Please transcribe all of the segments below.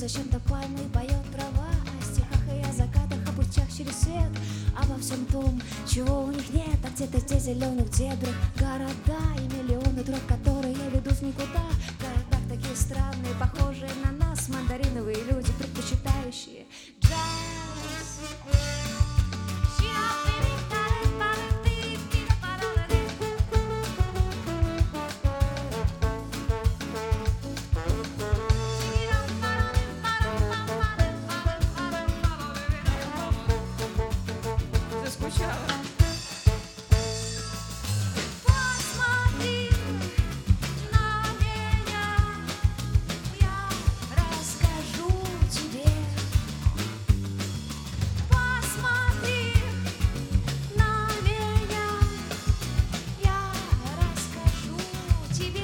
зачем-то пальмы и поет трава о стихах и о закатах, о путях через свет, обо всем том, чего у них нет. А где-то здесь зеленых дебрях города и миллионы дорог, которые ведут в никуда. В городах такие странные, похожие на нас, мандариновые люди, предпочитающие джаз. Посмотри на меня, я расскажу тебе. Посмотри на меня, я расскажу тебе.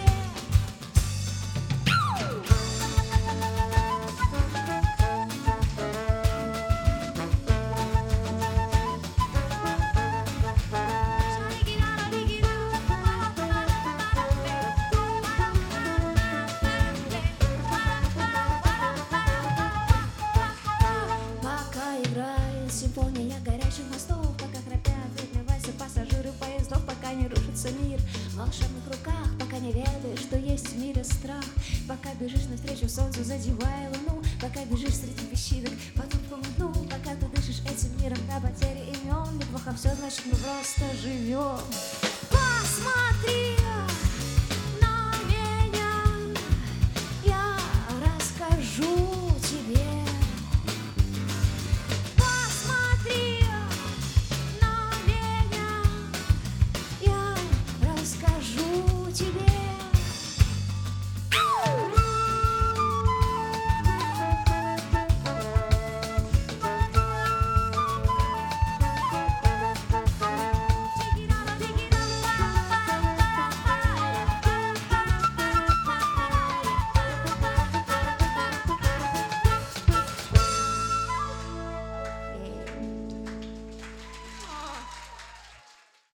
Пока играет симфония горячих мостов, пока храпят ритмы вальса пассажиры поездов, пока не рушится мир в волшебных руках, пока не ведаешь, что есть в мире страх, пока бежишь навстречу солнцу, задевая луну, пока бежишь среди песчинок по тонкому дну, пока ты дышишь этим миром до потери имен, ведь плохо все, значит мы просто живем. Посмотри